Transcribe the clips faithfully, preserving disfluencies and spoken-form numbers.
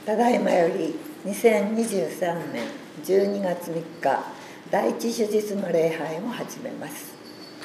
ただいまよりにせんにじゅうさんねんじゅうにがつみっか第一手術の礼拝を始めます。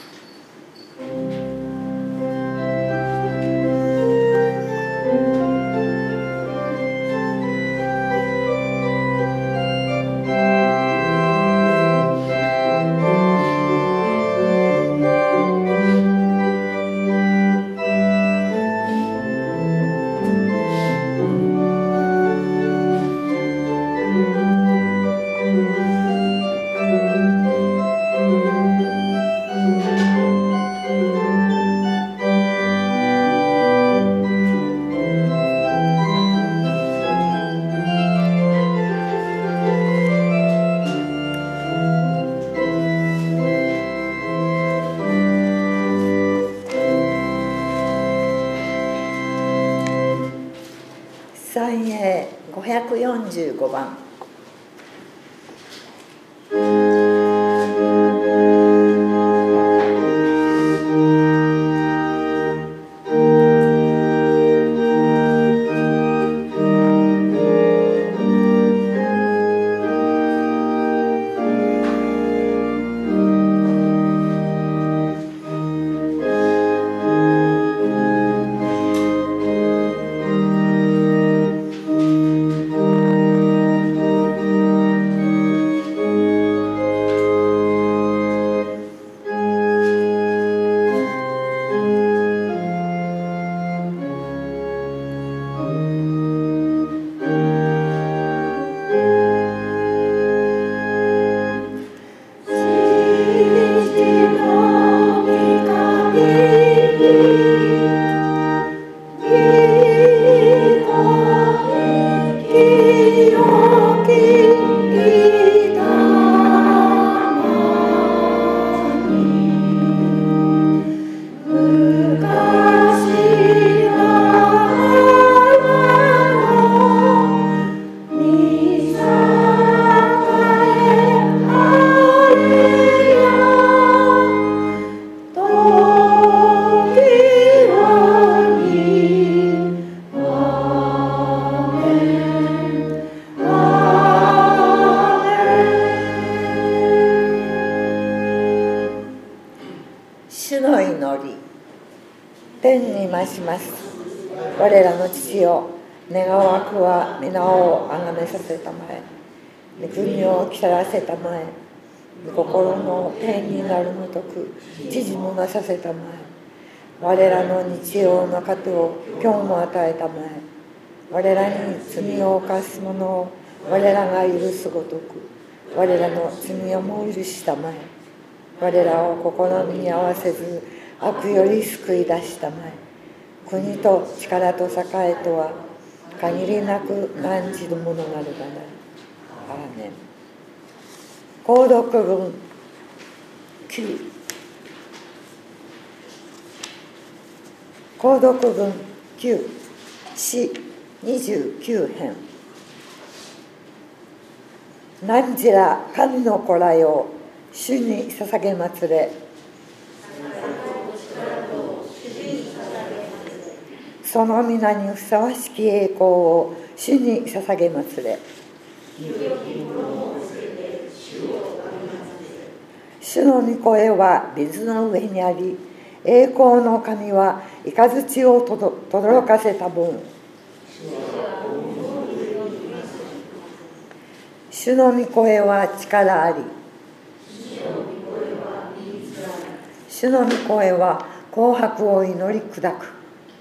三英ごひゃくよんじゅうごばん。主の祈り。天に増します。我らの父よ、願わくは皆をあがめさせたまえ。御国を来たらせたまえ。御心の天になるごとく、知事もなさせたまえ。我らの日曜の糧を今日も与えたまえ。我らに罪を犯す者を我らが許すごとく、我らの罪をも許したまえ。我らを試みに合わせず悪より救い出したまえ。国と力と栄えとは限りなく何時のものなるがなり。アーメン。購読文きゅう。購読文きゅう、詩にじゅうきゅうへん。何時ら神の子らよ、主に捧げ祭れ。その皆にふさわしき栄光を主に捧げ祭れ。主の御声は水の上にあり、栄光の神は雷をとどろかせた分。主の御声は力あり、主の御声は紅白を祈り砕く。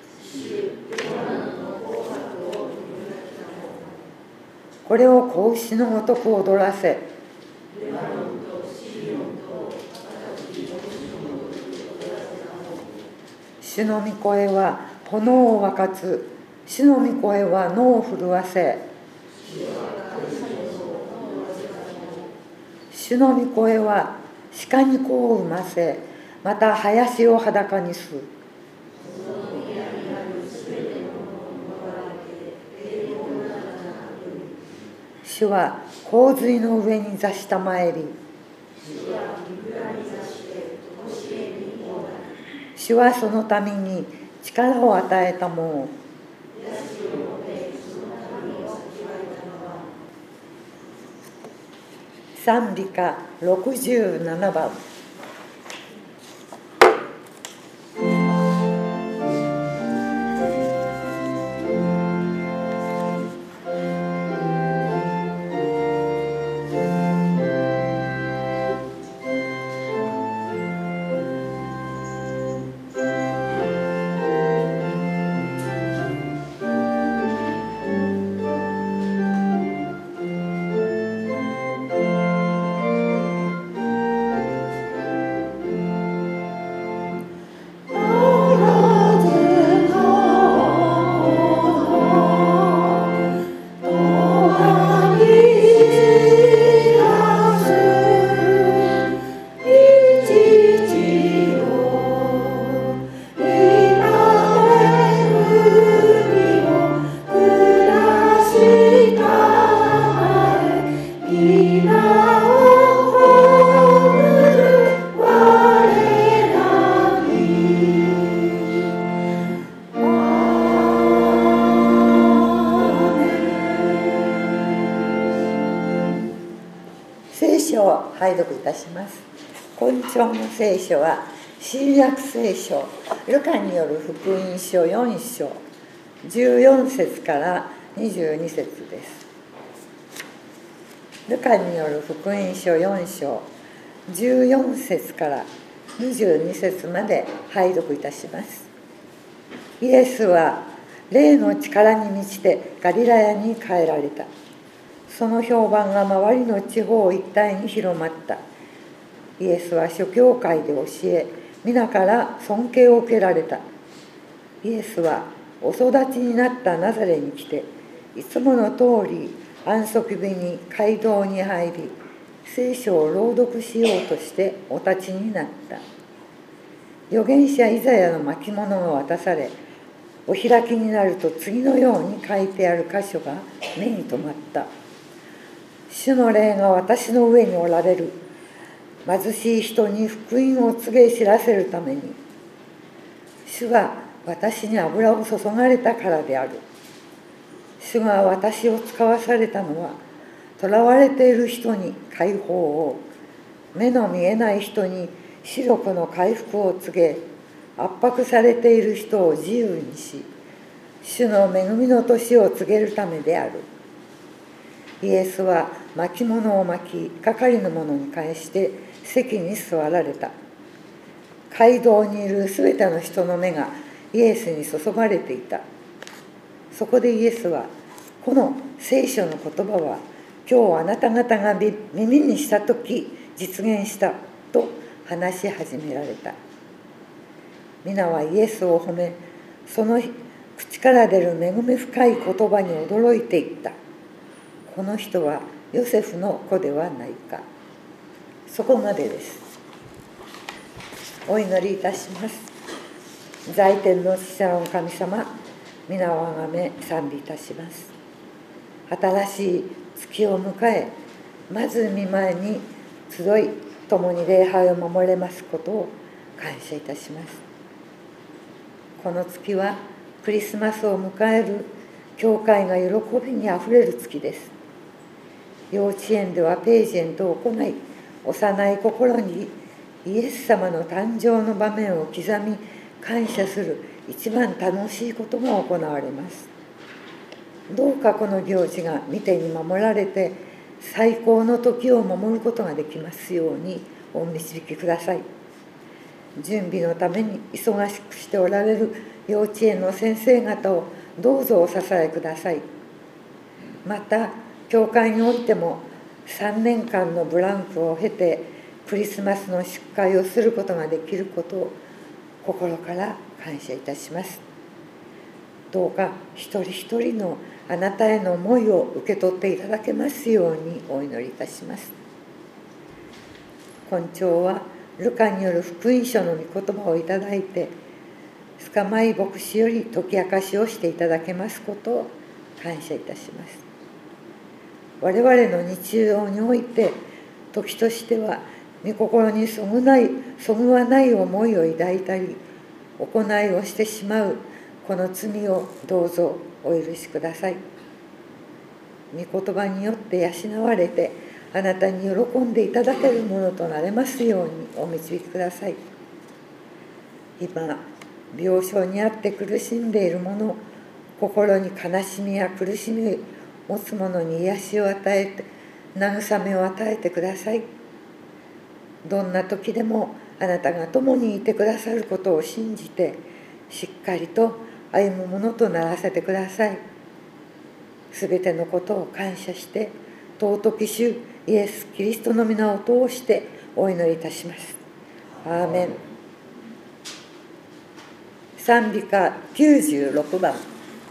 これを子牛のごとく踊らせ、主の御声は炎を分かつ。主の御声は野を震わせ、主の御声は鹿に子を産ませ、また林を裸にす。主は洪水の上に座したまえり、主はそのために力を与えたもの。 賛美歌ろくじゅうななばん。拝読いたします。今朝の聖書は新約聖書ルカによる福音書よん章じゅうよん節からにじゅうに節です。ルカによる福音書よん章じゅうよん節からにじゅうに節まで拝読いたします。イエスは霊の力に満ちてガリラヤに帰られた。その評判が周りの地方一帯に広まった。イエスは諸教会で教え、皆から尊敬を受けられた。イエスはお育ちになったナザレに来て、いつもの通り安息日に街道に入り、聖書を朗読しようとしてお立ちになった。預言者イザヤの巻物が渡され、お開きになると次のように書いてある箇所が目に留まった。主の霊が私の上におられる。貧しい人に福音を告げ知らせるために。主が私に油を注がれたからである。主が私を使わされたのは、囚われている人に解放を、目の見えない人に視力の回復を告げ、圧迫されている人を自由にし、主の恵みの年を告げるためである。イエスは巻物を巻き、係の者に返して席に座られた。街道にいるすべての人の目がイエスに注がれていた。そこでイエスは、この聖書の言葉は今日あなた方が耳にしたとき実現したと話し始められた。皆はイエスを褒め、その口から出る恵み深い言葉に驚いていった。この人はヨセフの子ではないか。そこまでです。お祈りいたします。在天の父なる神様、皆をあがめ賛美いたします。新しい月を迎え、まず御前に集い、共に礼拝を守れますことを感謝いたします。この月はクリスマスを迎える教会が喜びにあふれる月です。幼稚園ではページエントを行い、幼い心にイエス様の誕生の場面を刻み感謝する一番楽しいことが行われます。どうかこの行事が御手に守られて最高の時を守ることができますようにお導きください。準備のために忙しくしておられる幼稚園の先生方をどうぞお支えください。また教会においてもさんねんかんのブランクを経てクリスマスの祝会をすることができることを心から感謝いたします。どうか一人一人のあなたへの思いを受け取っていただけますようにお祈りいたします。今朝はルカによる福音書の御言葉をいただいて、須賀舞牧師より解き明かしをしていただけますことを感謝いたします。我々の日常において時としては御心にそぐないそぐわない思いを抱いたり行いをしてしまうこの罪をどうぞお許しください。御言葉によって養われてあなたに喜んでいただけるものとなれますようにお導きください。今病床にあって苦しんでいる者、心に悲しみや苦しみを持つ者に癒しを与えて、慰めを与えてください。どんな時でもあなたが共にいてくださることを信じて、しっかりと歩むものとならせてください。すべてのことを感謝して、尊き主イエス・キリストの皆を通してお祈りいたします。アーメン。賛美歌きゅうじゅうろくばん。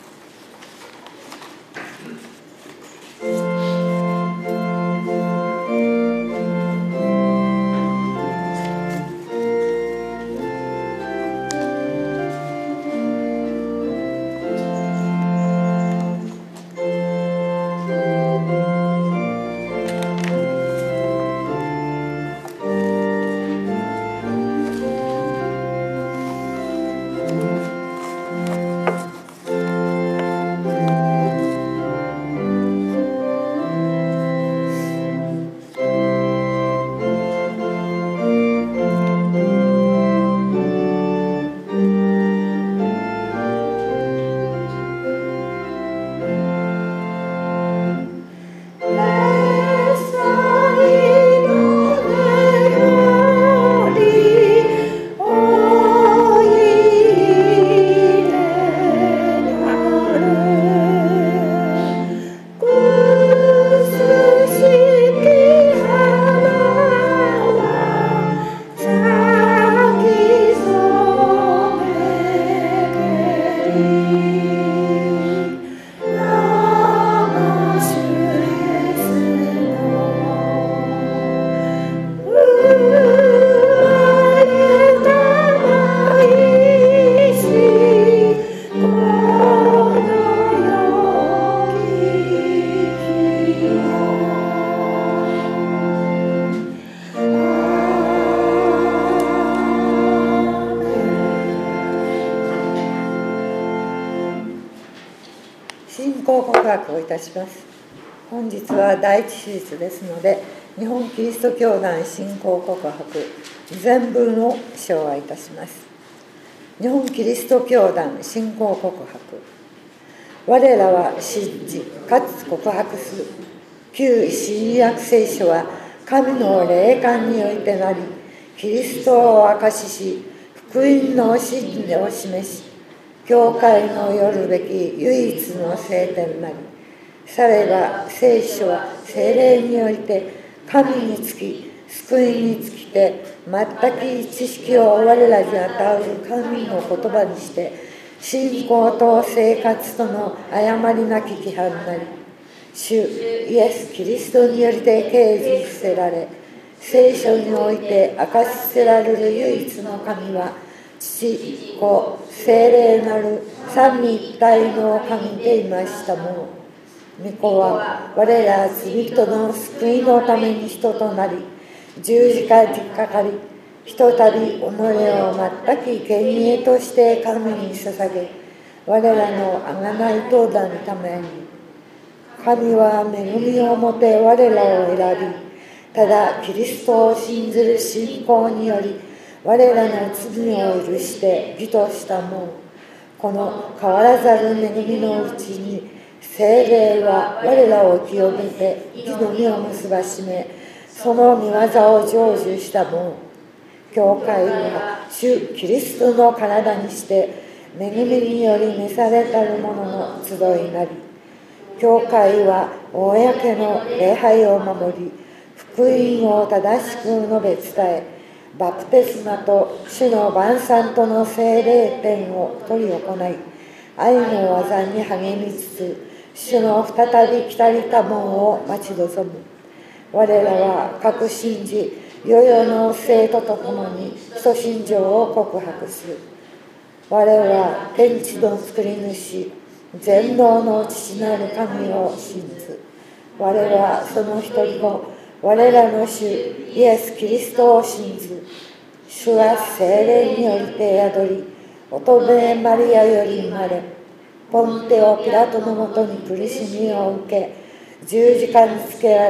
をいたします。本日は第一手術ですので、日本キリスト教団信仰告白全文を唱和いたします。日本キリスト教団信仰告白。我らは信じかつ告白する旧新約聖書は神の霊感においてなり、キリストを証しし、福音の真理を示し、教会のよるべき唯一の聖典なり、されば聖書は聖霊によりて神につき救いにつきて全く知識を我らに与える神の言葉にして、信仰と生活との誤りなき規範なり、主イエス・キリストによりて掲示せられ、聖書において明かしせられる唯一の神は父、子、聖霊なる三位一体の神でいましたもの。御子は我ら罪人の救いのために人となり、十字架にかかり、ひとたび己を全く生贄として神に捧げ、我らの贖いとなるために、神は恵みをもて我らを選び、ただキリストを信ずる信仰により、我らの罪を許して義としたもの。この変わらざる恵みのうちに、聖霊は我らを清めて義の実を結ばしめ、その御業を成就したもの。教会は主キリストの体にして恵みにより召されたる者の集いなり、教会は公の礼拝を守り、福音を正しく述べ伝え、バプテスマと主の晩餐との聖霊典を執り行い、愛の技に励みつつ、主の再び来たりたもんを待ち望む。我らは確信じ、世々の生徒と共に基礎信条を告白する。我らは天地の作り主、全能の父なる神を信ず。我らはその一人子、我らの主イエス・キリストを信ず。主は聖霊によりて宿り、乙女マリアより生まれ、ポンテオ・ピラトのもとに苦しみを受け、十字架につけられ、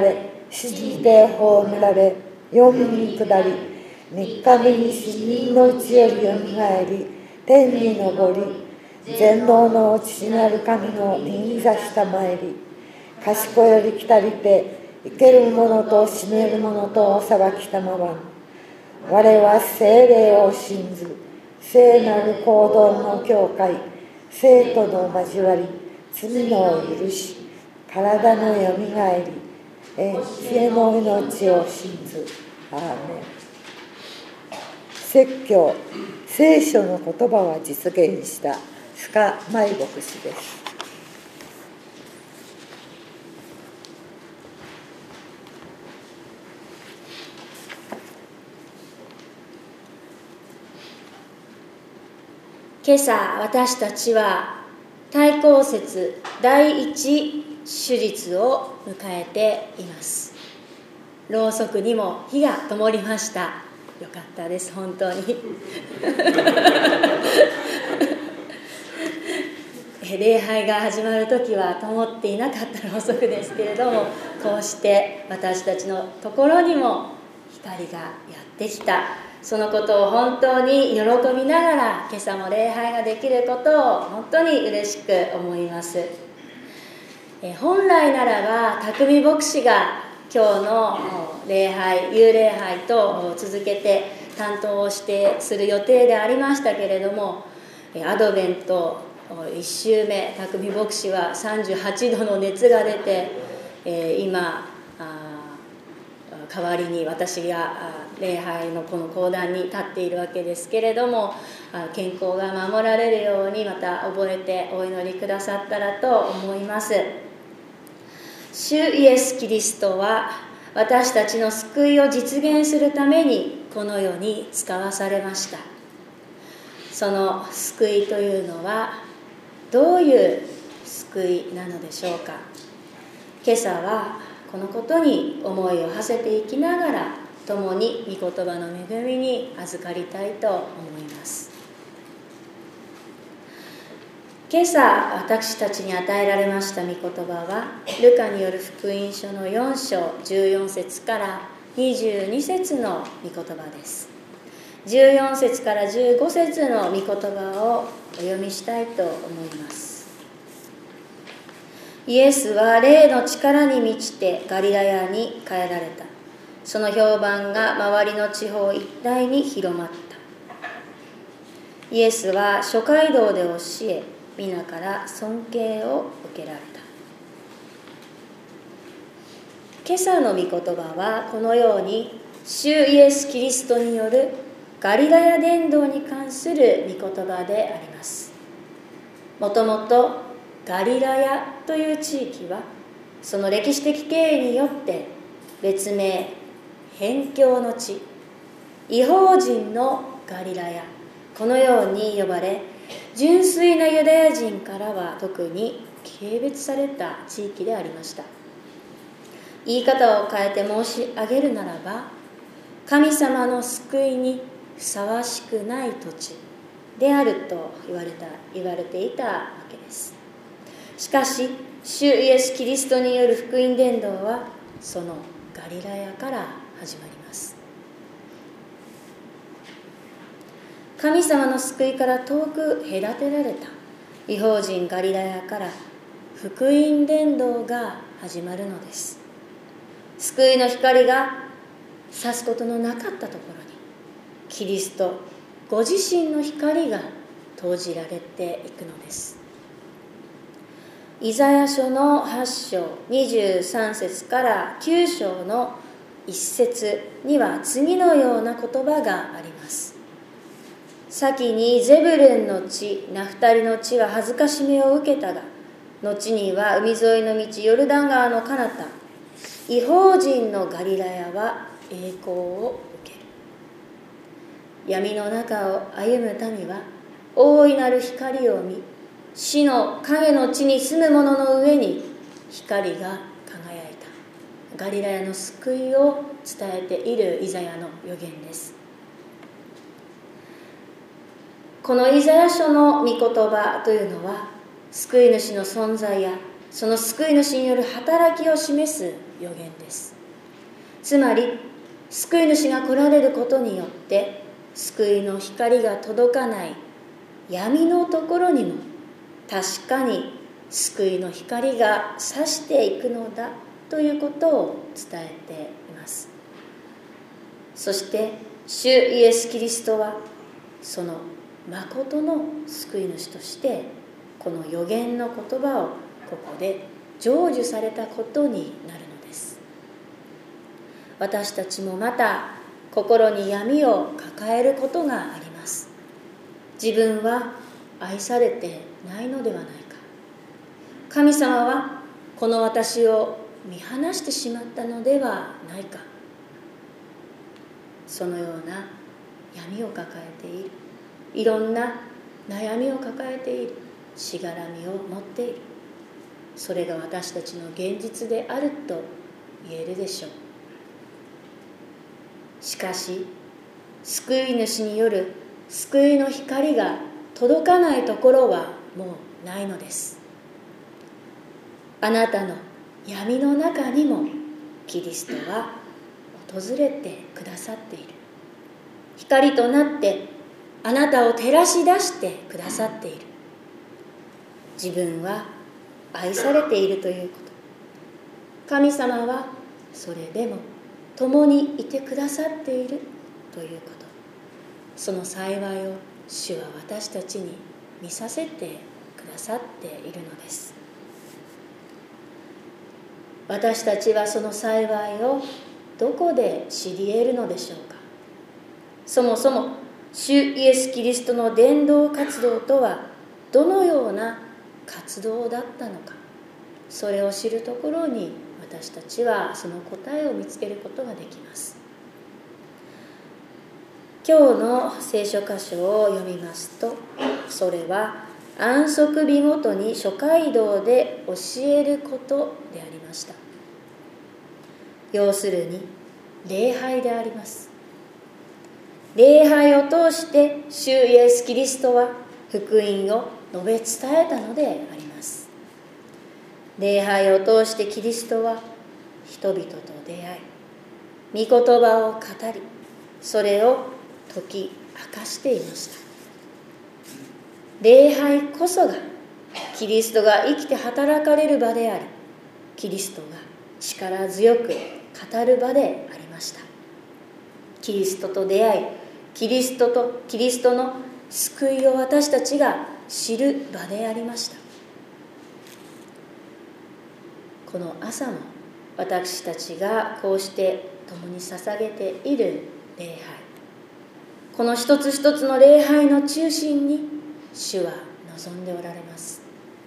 死にで葬られ、四に下り、三日目に死人のうちよりよみがえり、天に昇り、全能の父なる神の右座下参り、賢より来たりて、生ける者と死ねる者とお裁きたまわん。我は聖霊を信ず、聖なる行動の教会、生徒の交わり、罪の許し、体のよみがえり、永遠の命を信ず。アーメン。説教、聖書の言葉は実現した須賀舞牧師です。 今朝私たちは大公節第一手術を迎えています。ろうそくにも火が灯りました。よかったです、本当に礼拝が始まるときは灯っていなかったろうそくですけれども、こうして私たちのところにも光がやってきた。そのことを本当に喜びながら今朝も礼拝ができることを本当に嬉しく思います。え本来ならば匠牧師が今日の礼拝、夕礼拝と続けて担当をしてする予定でありましたけれども、アドベントいっ週目、匠牧師はさんじゅうはちどの熱が出て、え今代わりに私が礼拝のこの講談に立っているわけですけれども、健康が守られるようにまた覚えてお祈りくださったらと思います。主イエス・キリストは私たちの救いを実現するためにこの世に使わされました。その救いというのはどういう救いなのでしょうか。今朝はこのことに思いを馳せていきながら共に御言葉の恵みに預かりたいと思います。今朝私たちに与えられました御言葉はルカによる福音書のよん章じゅうよん節からにじゅうに節の御言葉です。じゅうよん節からじゅうご節の御言葉をお読みしたいと思います。イエスは霊の力に満ちてガリラヤに帰られた。その評判が周りの地方一帯に広まった。イエスは諸街道で教え、皆から尊敬を受けられた。今朝の御言葉はこのように主イエス・キリストによるガリラヤ伝道に関する御言葉であります。もともとガリラヤという地域はその歴史的経緯によって別名辺境の地、異邦人のガリラヤ、このように呼ばれ、純粋なユダヤ人からは特に軽蔑された地域でありました。言い方を変えて申し上げるならば、神様の救いにふさわしくない土地であると言われた、言われていたわけです。しかし主イエス・キリストによる福音伝道はそのガリラヤから始まります。神様の救いから遠く隔てられた異邦人ガリラヤから福音伝道が始まるのです。救いの光が差すことのなかったところにキリストご自身の光が投じられていくのです。イザヤ書のはち章にじゅうさん節からきゅう章のいち節には次のような言葉があります。先にゼブレンの地、ナフタリの地は恥ずかしめを受けたが、後には海沿いの道ヨルダン川の彼方、異邦人のガリラヤは栄光を受ける。闇の中を歩む民は大いなる光を見、死の影の地に住む者の上に光が輝いた。ガリラヤの救いを伝えているイザヤの予言です。このイザヤ書の御言葉というのは救い主の存在やその救い主による働きを示す予言です。 つまり救い主が来られることによって救いの光が届かない闇のところにも確かに救いの光が差していくのだということを伝えています。そして主イエス・キリストはその誠の救い主としてこの預言の言葉をここで成就されたことになるのです。私たちもまた心に闇を抱えることがあります。自分は愛されてないのではないか、神様はこの私を見放してしまったのではないか、そのような闇を抱えている、いろんな悩みを抱えている、しがらみを持っている、それが私たちの現実であると言えるでしょう。しかし救い主による救いの光が届かないところはもうないのです。あなたの闇の中にもキリストは訪れてくださっている。光となってあなたを照らし出してくださっている。自分は愛されているということ、神様はそれでも共にいてくださっているということ、その幸いを主は私たちに見させてくださっているのです。私たちはその幸いをどこで知り得るのでしょうか。そもそも主イエス・キリストの伝道活動とはどのような活動だったのか、それを知るところに私たちはその答えを見つけることができます。今日の聖書箇所を読みますと、それは安息日ごとに諸街道で教えることでありました。要するに礼拝であります。礼拝を通して主イエス・キリストは福音を述べ伝えたのであります。礼拝を通してキリストは人々と出会い、御言葉を語り、それを解き明かしていました。礼拝こそがキリストが生きて働かれる場であり、キリストが力強く語る場でありました。キリストと出会い、キリストとキリストの救いを私たちが知る場でありました。この朝も私たちがこうして共に捧げている礼拝、この一つ一つの礼拝の中心に主は望んでおられます。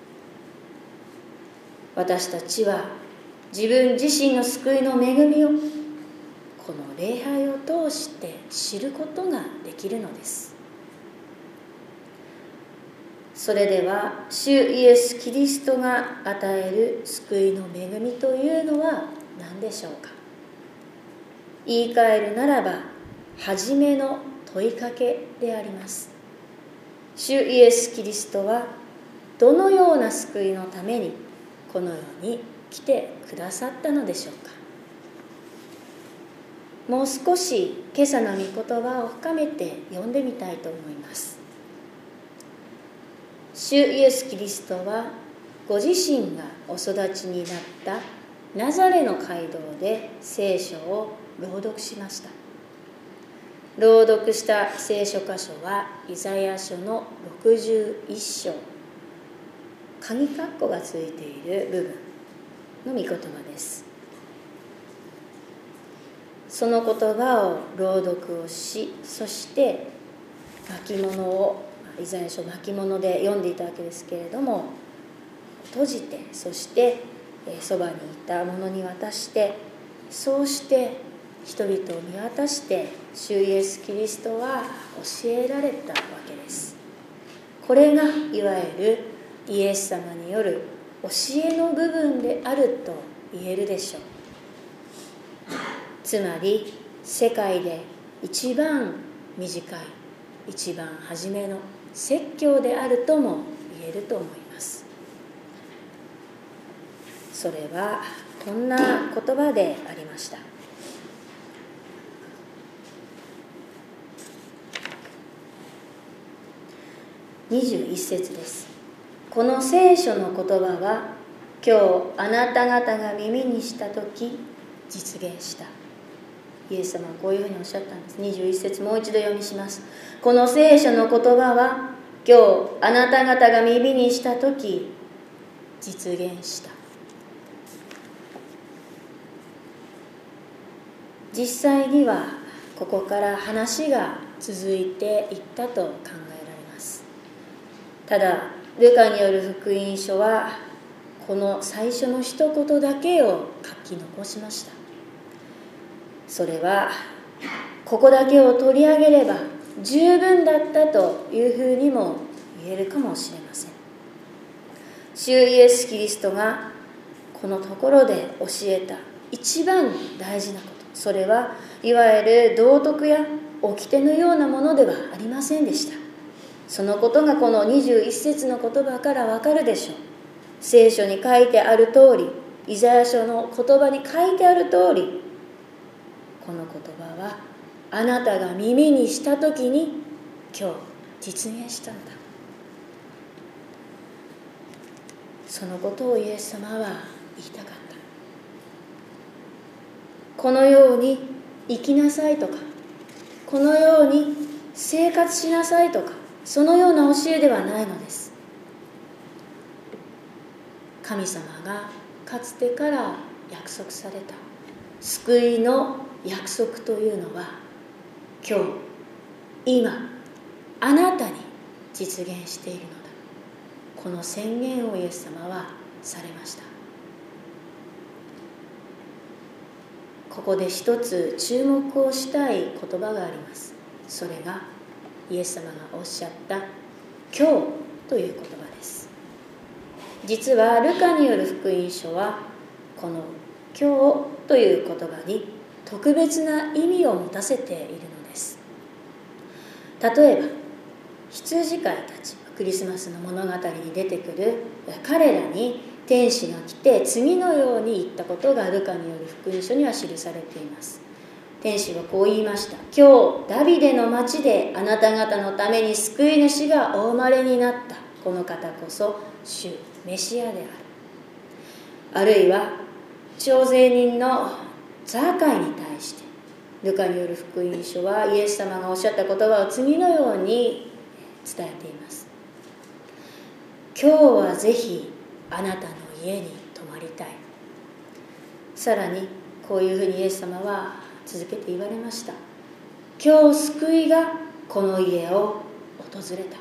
私たちは自分自身の救いの恵みをこの礼拝を通して知ることができるのです。それでは主イエス・キリストが与える救いの恵みというのは何でしょうか。言い換えるならば初めの問いかけであります。主イエス・キリストはどのような救いのためにこの世に来てくださったのでしょうか。もう少し今朝の御言葉を深めて読んでみたいと思います。主イエス・キリストはご自身がお育ちになったナザレの街道で聖書を朗読しました。朗読した聖書箇所はイザヤ書のろくじゅういっ章、鍵括弧がついている部分の御言葉です。その言葉を朗読をし、そして巻物をイザヤ書巻物で読んでいたわけですけれども、閉じて、そしてそばにいた者に渡して、そうして人々を見渡して主イエス・キリストは教えられたわけです。これがいわゆるイエス様による教えの部分であると言えるでしょう。つまり世界で一番短い、一番初めの説教であるとも言えると思います。それはこんな言葉でありました。 にじゅういっ節です。この聖書の言葉は今日あなた方が耳にしたとき実現した。イエス様はこういうふうにおっしゃったんです。にじゅういっ節もう一度読みします。この聖書の言葉は今日あなた方が耳にしたとき実現した。実際にはここから話が続いていったと考えられます。ただルカによる福音書はこの最初の一言だけを書き残しました。それはここだけを取り上げれば十分だったというふうにも言えるかもしれません。主イエス・キリストがこのところで教えた一番大事なこと、それはいわゆる道徳や掟のようなものではありませんでした。そのことがこのにじゅういっ節の言葉からわかるでしょう。聖書に書いてある通り、イザヤ書の言葉に書いてある通り、この言葉はあなたが耳にしたときに今日実現したのだ。そのことをイエス様は言いたかった。このように生きなさいとか、このように生活しなさいとか、そのような教えではないのです。神様がかつてから約束された救いの約束というのは今日今あなたに実現しているのだ。この宣言をイエス様はされました。ここで一つ注目をしたい言葉があります。それがイエス様がおっしゃった今日という言葉です。実はルカによる福音書はこの今日という言葉に特別な意味を持たせているのです。例えば羊飼いたち、クリスマスの物語に出てくる彼らに天使が来て次のように言ったことがルカによる福音書には記されています。天使はこう言いました。今日ダビデの町であなた方のために救い主がお生まれになった。この方こそ主メシアである。あるいは徴税人のザーカイに対してルカによる福音書はイエス様がおっしゃった言葉を次のように伝えています。今日はぜひあなたの家に泊まりたい。さらにこういうふうにイエス様は続けて言われました。今日救いがこの家を訪れた。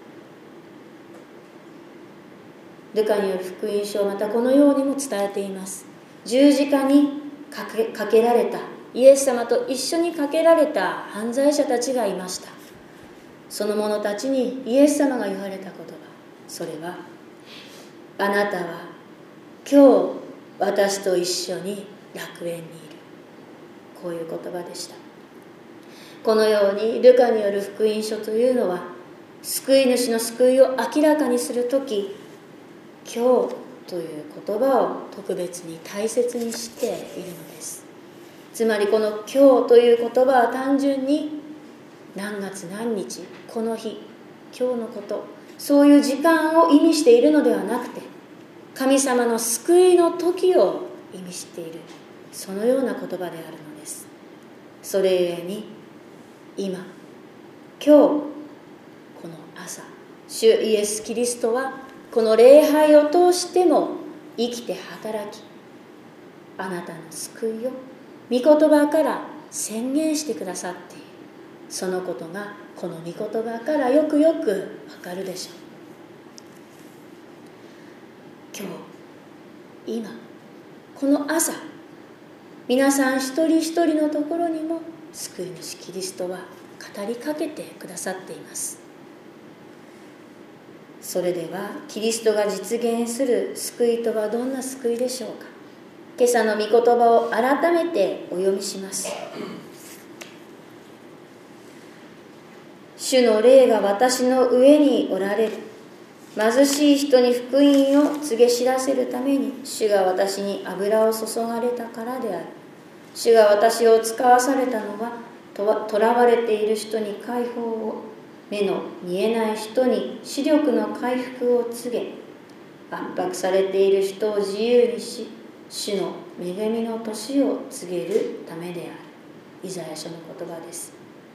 ルカによる福音書はまたこのようにも伝えています。十字架にかけ、かけられた、イエス様と一緒にかけられた犯罪者たちがいました。その者たちにイエス様が言われた言葉、それはあなたは今日私と一緒に楽園にいる。こういう言葉でした。このようにルカによる福音書というのは救い主の救いを明らかにするとき、今日という言葉を特別に大切にしているのです。つまりこの今日という言葉は単純に何月何日、この日、今日のこと、そういう時間を意味しているのではなくて、神様の救いの時を意味している、そのような言葉であるのです。それゆえに今、今日、この朝、主イエス・キリストはこの礼拝を通しても生きて働き、あなたの救いを御言葉から宣言してくださっている。そのことがこの御言葉からよくよくわかるでしょう。今日、今、この朝、皆さん一人一人のところにも救い主キリストは語りかけてくださっています。それではキリストが実現する救いとはどんな救いでしょうか。今朝の御言葉を改めてお読みします。主の霊が私の上におられる。貧しい人に福音を告げ知らせるために主が私に油を注がれたからである。主が私を使わされたのはとらわれている人に解放を、 目の見えない人に視力の回復を告げ、圧迫されている人を自由にし、主の恵みの年を告げるためである。イザヤ書の言葉です。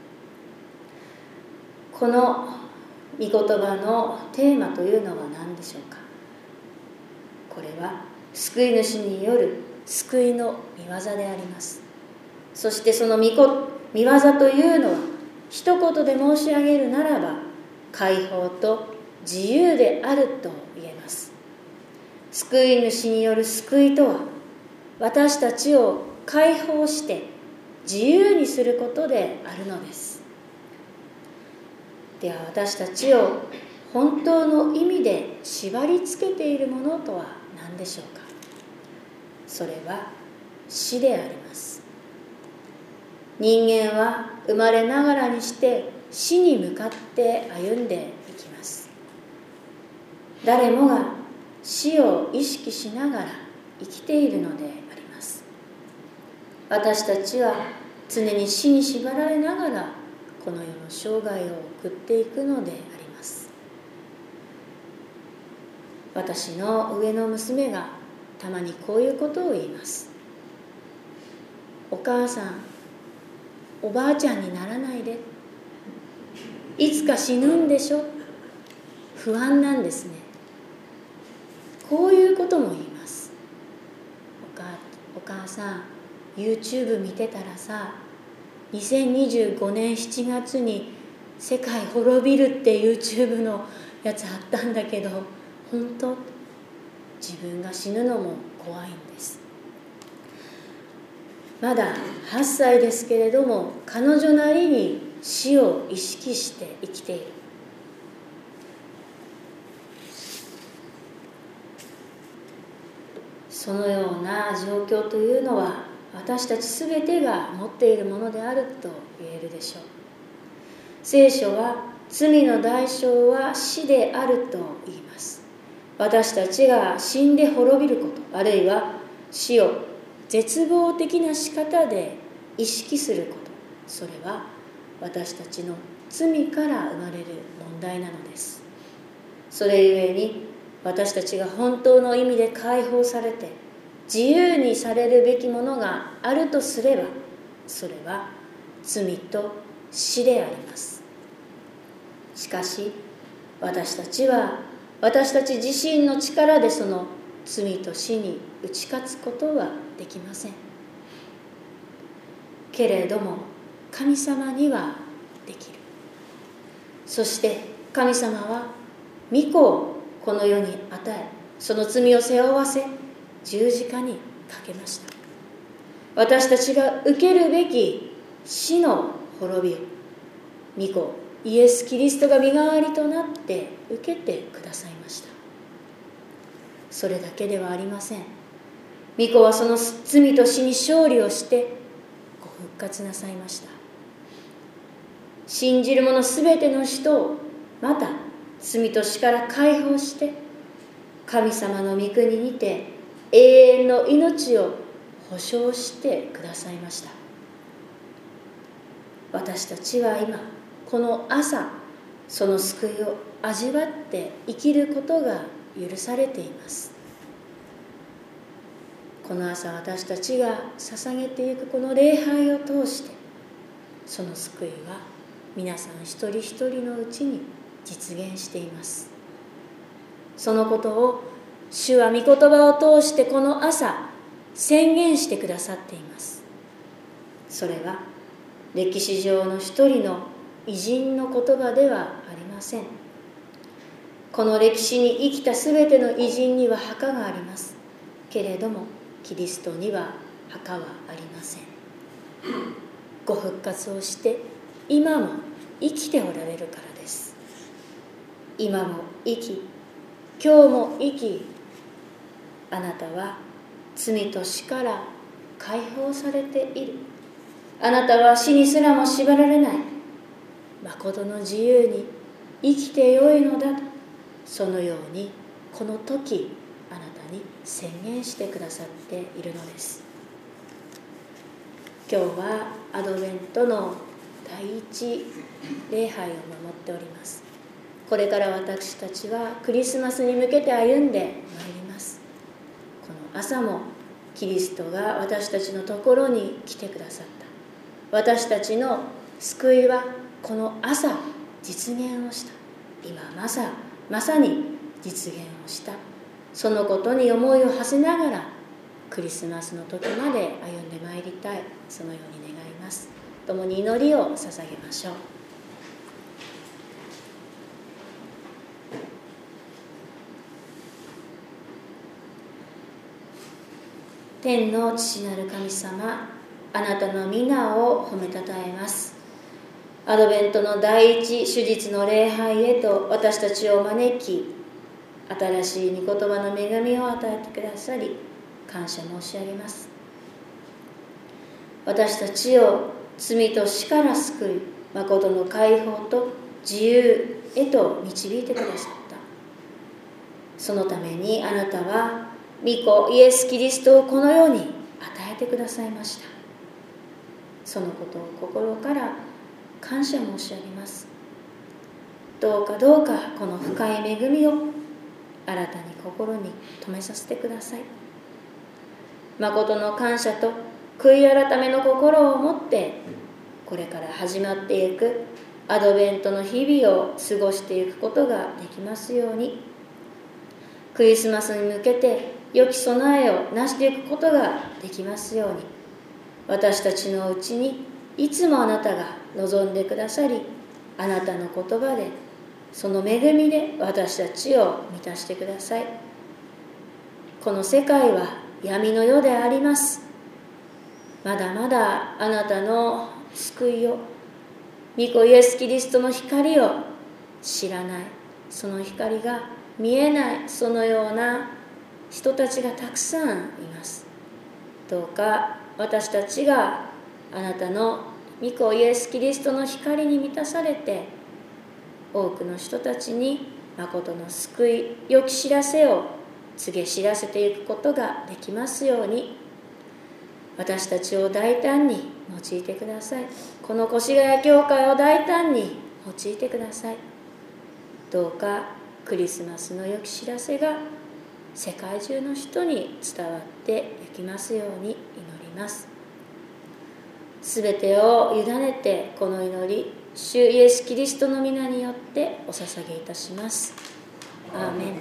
この御言葉のテーマというのは何でしょうか。これは救い主による救いの御業であります。そしてその御業というのは一言で申し上げるならば、解放と自由であると言えます。救い主による救いとは、私たちを解放して自由にすることであるのです。では私たちを本当の意味で縛り付けているものとは何でしょうか。それは死であります。人間は生まれながらにして死に向かって歩んでいきます。誰もが死を意識しながら生きているのであります。私たちは常に死に縛られながらこの世の生涯を送っていくのであります。私の上の娘がたまにこういうことを言います。お母さん、おばあちゃんにならないで。いつか死ぬんでしょ。不安なんですね。こういうことも言います。お母、お母さん、YouTube 見てたらさ、にせんにじゅうごねんしちがつに世界滅びるって YouTube のやつあったんだけど、本当？自分が死ぬのも怖いんです。まだはっさいですけれども、彼女なりに死を意識して生きている。そのような状況というのは、私たちすべてが持っているものであると言えるでしょう。聖書は罪の代償は死であると言います。私たちが死んで滅びること、あるいは死を絶望的な仕方で意識すること、それは私たちの罪から生まれる問題なのです。それゆえに私たちが本当の意味で解放されて自由にされるべきものがあるとすれば、それは罪と死であります。しかし私たちは私たち自身の力でその罪と死に打ち勝つことはできません。けれども神様にはできる。そして神様は御子をこの世に与え、その罪を背負わせ十字架にかけました。私たちが受けるべき死の滅びを御子イエス・キリストが身代わりとなって受けてくださいました。それだけではありません。御子はその罪と死に勝利をしてご復活なさいました。信じる者すべての人をまた罪と死から解放して、神様の御国にて永遠の命を保証してくださいました。私たちは今この朝、その救いを味わって生きることが許されています。この朝私たちが捧げていくこの礼拝を通して、その救いは皆さん一人一人のうちに実現しています。そのことを主は御言葉を通してこの朝宣言してくださっています。それは歴史上の一人の偉人の言葉ではありません。この歴史に生きたすべての偉人には墓があります。けれどもキリストには墓はありません。ご復活をして今も生きておられるからです。今も生き、今日も生き、あなたは罪と死から解放されている。あなたは死にすらも縛られない。誠の自由に生きてよいのだ。そのようにこの時あなたに宣言してくださっているのです。今日はアドベントの第一礼拝を守っっております。これから私たちはクリスマスに向けて歩んでまいります。この朝もキリストが私たちのところに来てくださった。私たちの救いはこの朝実現をした。今まさまさに実現をした。そのことに思いを馳せながらクリスマスの時まで歩んでまいりたい、そのように願います。共に祈りを捧げましょう。天の父なる神様、あなたの皆を褒めたたえます。アドベントの第一手術の礼拝へと私たちを招き、新しい御言葉の恵みを与えてくださり、感謝申し上げます。私たちを罪と死から救い、誠の解放と自由へと導いてくださった。そのためにあなたは御子イエス・キリストをこの世に与えてくださいました。そのことを心から感謝申し上げます。どうかどうかこの深い恵みを新たに心に留めさせてください。誠の感謝と悔い改めの心を持ってこれから始まっていくアドベントの日々を過ごしていくことができますように、クリスマスに向けて良き備えをなしていくことができますように、私たちのうちにいつもあなたが望んでくださり、あなたの言葉でその恵みで私たちを満たしてください。この世界は闇の世であります。まだまだあなたの救いを、御子イエス・キリストの光を知らない、その光が見えない、そのような人たちがたくさんいます。どうか私たちがあなたの御子イエス・キリストの光に満たされて、多くの人たちに誠の救い、良き知らせを告げ知らせていくことができますように、私たちを大胆に用いてください。この越谷教会を大胆に用いてください。どうかクリスマスの良き知らせが世界中の人に伝わっていきますように祈ります。すべてを委ねてこの祈り、主イエス・キリストの皆によってお捧げいたします。アーメン。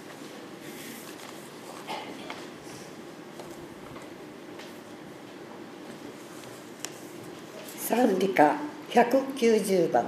賛美歌ひゃくきゅうじゅうばん。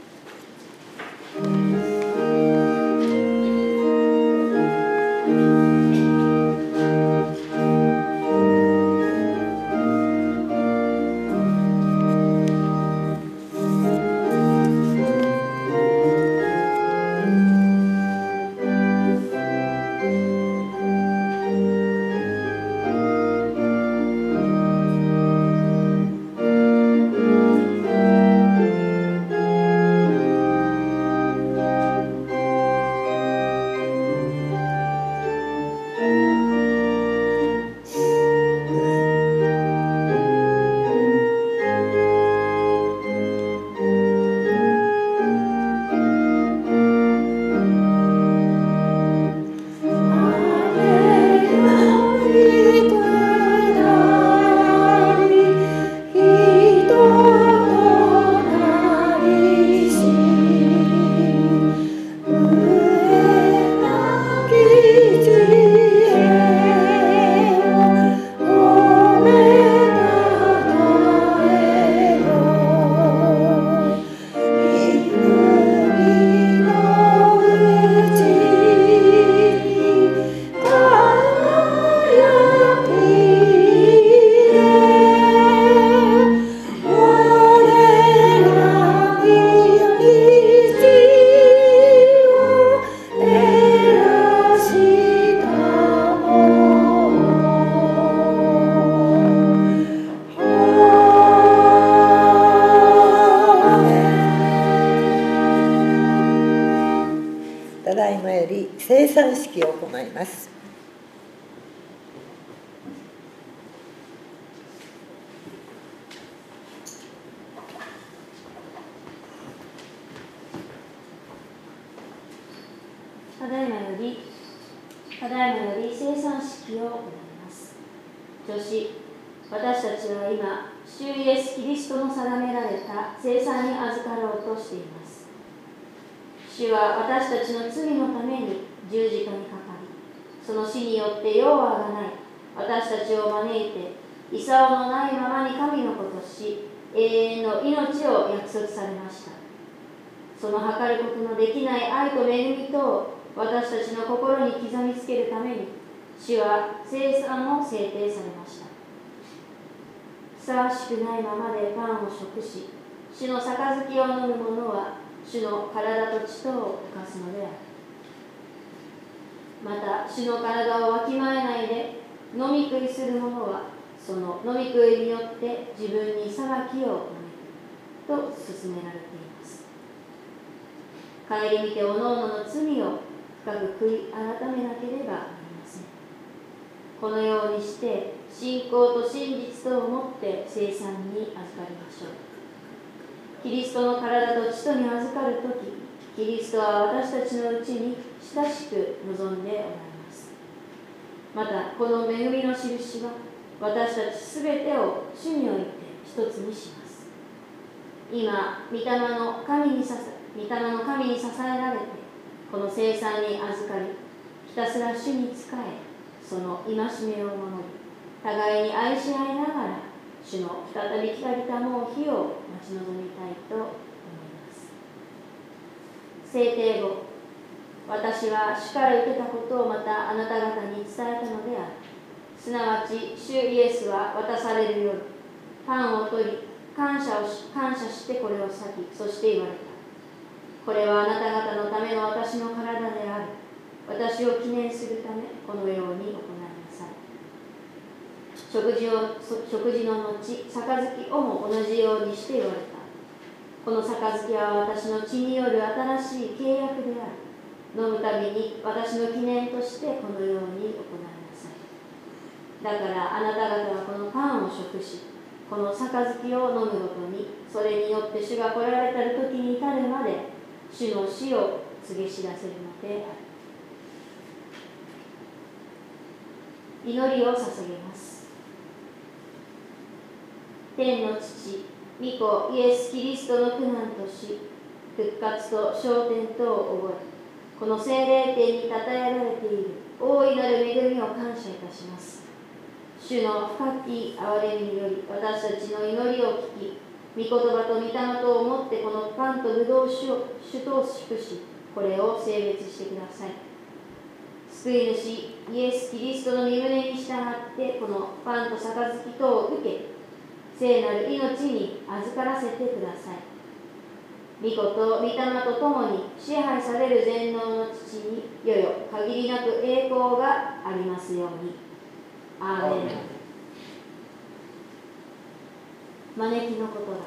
生産式を行います。 だいまよりただいまより生産式を行います。女子、私たちは今、主イエス・キリストの定められた生産に預かろうとしています。主は私たちの罪のために十字架にかかり、その死によって世をあがない私たちを招いて、功のないままに神の子とし、永遠の命を約束されました。その計ることのできない愛と恵みと私たちの心に刻みつけるために、主は生産を制定されました。ふさわしくないままでパンを食し、主の杯を飲む者は主の体と血とを犯すのである。また主の体をわきまえないで飲み食いする者は、その飲み食いによって自分に裁きを招くと勧められています。顧みておのおのの罪を深く悔い改めなければなりません。このようにして信仰と真実とをもって生産に預かりましょう。キリストの体と血とに預かるとき、キリストは私たちのうちに親しく望んでおられます。またこの恵みの印は、私たちすべてを主において一つにします。今、御霊の神にささ御霊の神に支えられて、この生産に預かり、ひたすら主に仕え、その戒めを守り、互いに愛し合いながら、主の再び来たりたもう日を待ち望みたいと思います。制定後、私は主から受けたことをまたあなた方に伝えたのである。すなわち、主イエスは渡される夜、パンを取り、感謝をし、感謝してこれを裂き、そして言われた。これはあなた方のための私の体である。私を記念するため、このように行いなさい。食事を、食事の後、杯をも同じようにして言われた。この杯は私の血による新しい契約である。飲むたびに私の記念としてこのように行いなさい。だからあなた方はこのパンを食し、この杯を飲むごとに、それによって主が来られたる時に至るまで、主の死を告げ知らせるのである。祈りを捧げます。天の父、御子イエス・キリストの苦難と死、復活と昇天とを覚え、この聖霊殿にたたえられている大いなる恵みを感謝いたします。主の深き憐れみにより私たちの祈りを聞き、御言葉と御霊とをもってこのパンと葡萄酒を主と祝し、これを聖別してください。救い主イエス・キリストの身旨に従ってこのパンと杯とを受け、聖なる命に預からせてください。御子と御霊とともに支配される全能の父によよ限りなく栄光がありますように。アーメン。招きの言葉。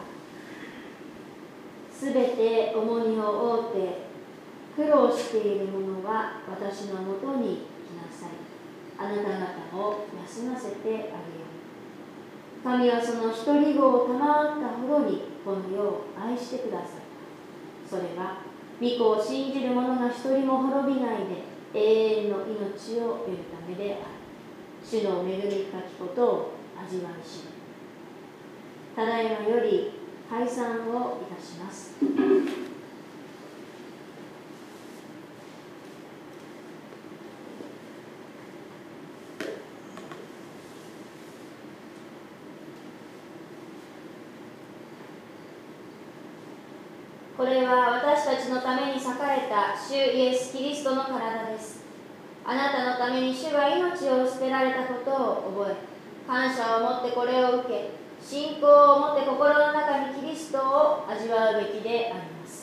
すべて重荷を負って苦労している者は私のもとに来なさい。あなた方を休ませてあげよう。神はその一人子を賜ったほどにこの世を愛してください。それは御子を信じる者が一人も滅びないで永遠の命を得るためである。主の恵み深きことを味わいし、ただいまより解散をいたします。これは私たちのために裂かれた主イエス・キリストの体です。あなたのために主が命を捨てられたことを覚え、感謝を持ってこれを受け、信仰を持って心の中にキリストを味わうべきであります。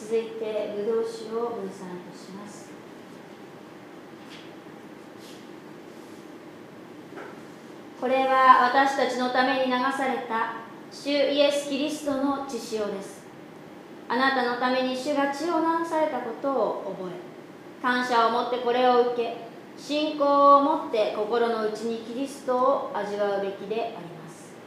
続いてブドウ酒を分散いたします。これは私たちのために流された主イエス・キリストの血潮です。あなたのために主が血を流されたことを覚え、感謝を持ってこれを受け、信仰を持って心の内にキリストを味わうべきであります。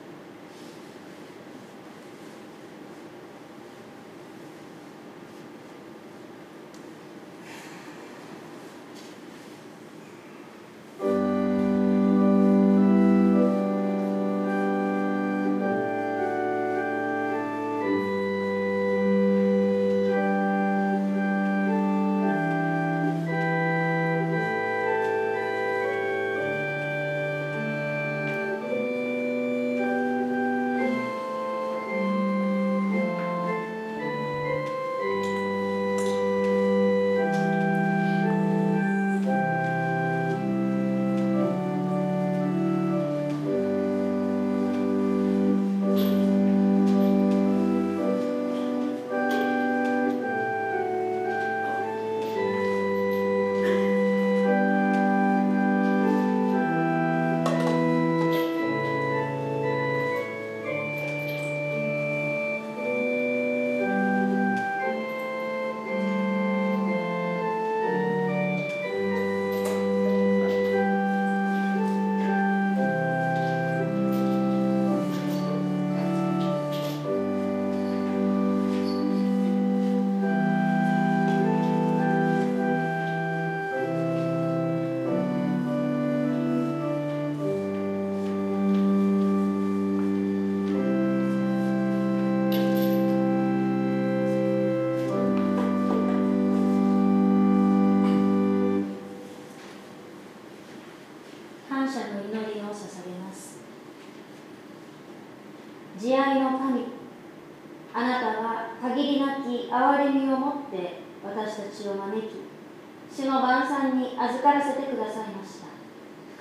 慈愛の神、あなたは限りなき憐れみをもって私たちを招き、主の晩餐に預からせてくださいました。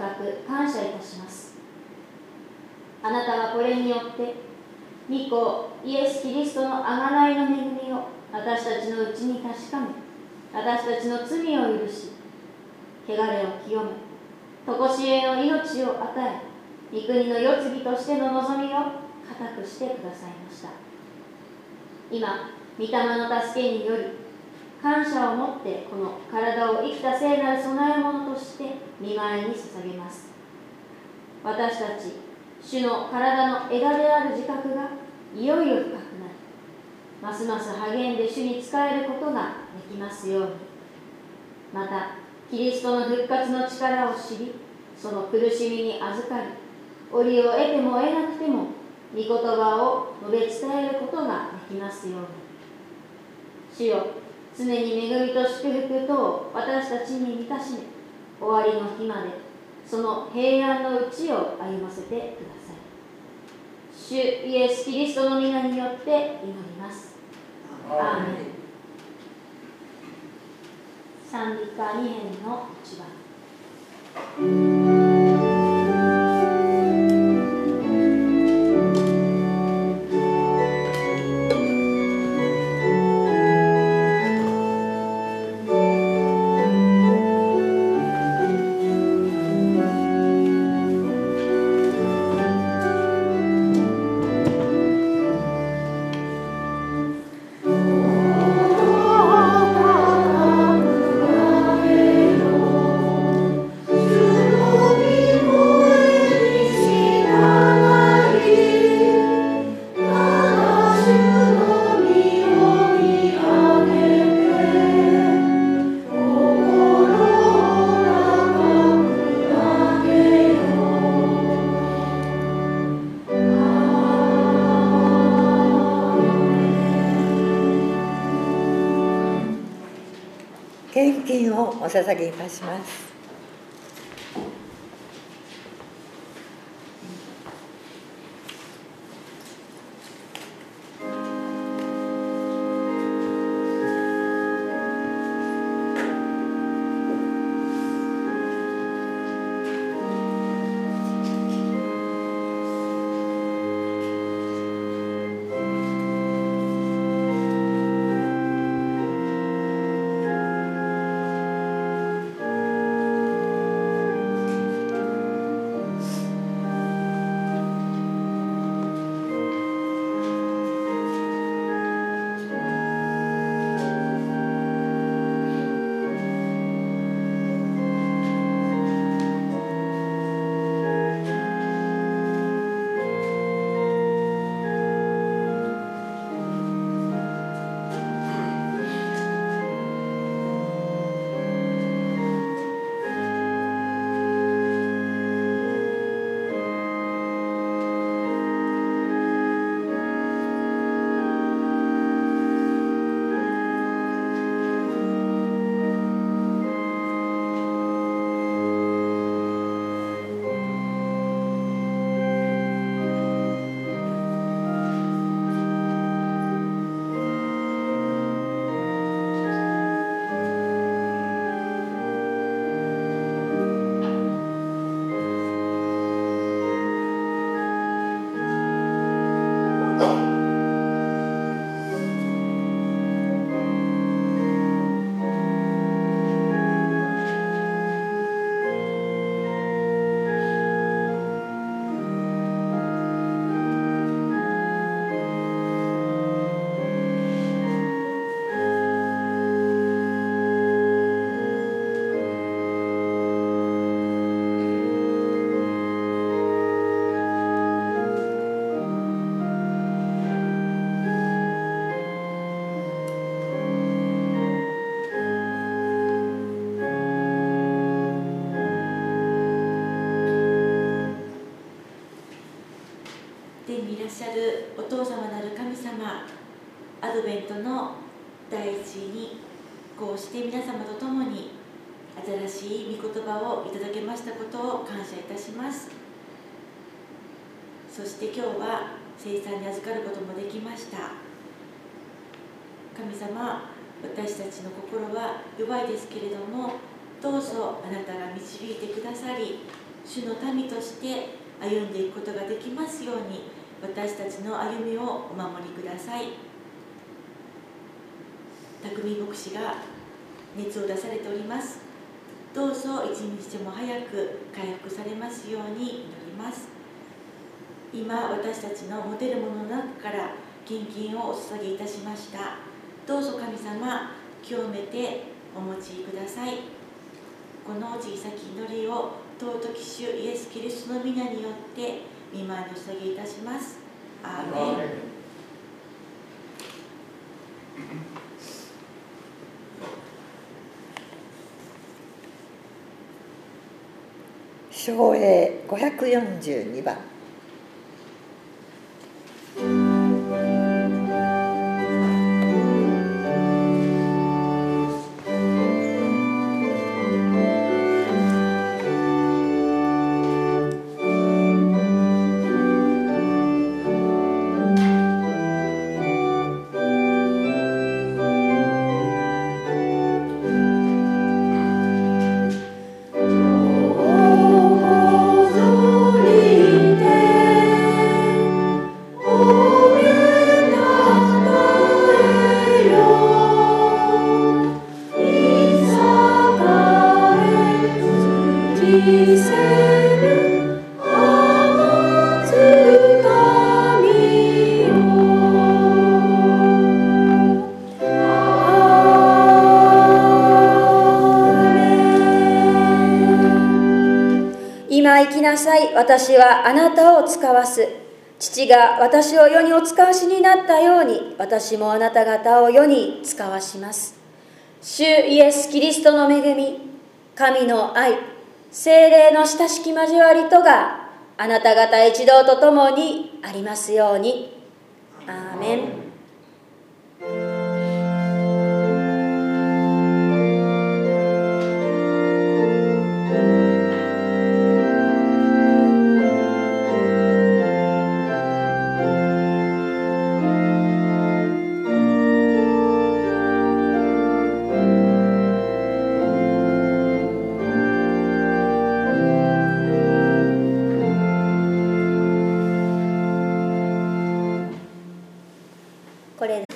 深く感謝いたします。あなたはこれによって御子イエス・キリストの贖いの恵みを私たちのうちに確かめ、私たちの罪を許し、汚れを清め、常しえの命を与え、御国の世継ぎとしての望みを固くしてくださいました。今、御霊の助けにより、感謝を持ってこの体を生きた聖なる供え物として御前に捧げます。私たち、主の体の枝である自覚がいよいよ深くなり、ますます励んで主に仕えることができますように。また、キリストの復活の力を知り、その苦しみに預かり、折を得ても得なくても、御言葉を述べ伝えることができますように。主よ、常に恵みと祝福とを私たちに満たしめ、終わりの日までその平安のうちを歩ませてください。主イエス・キリストの皆によって祈ります。アーメン。賛美歌に編のいちばん。献金をお捧げいたします。 しゃるお父様なる神様、アドベントの第一にこうして皆様と共に新しい御言葉をいただけましたことを感謝いたします。そして今日は聖餐に預かることもできました。神様、私たちの心は弱いですけれども、どうぞあなたが導いてくださり、主の民として歩んでいくことができますように、私たちの歩みをお守りください。匠牧師が熱を出されております。どうぞ一日も早く回復されますように祈ります。今私たちの持てるものの中から献金をお捧げいたしました。どうぞ神様、清めてお持ちください。この小さき祈りを尊き主イエス・キリストの皆によって御前にお捧げいたします。アーメン。 唱詠ごひゃくよんじゅうにばん。 今行きなさい、私はあなたを使わす。父が私を世にお使わしになったように、私もあなた方を世に使わします。主イエス・キリストの恵み、神の愛、聖霊の親しき交わりとがあなた方一同とともにありますように。アーメン。これ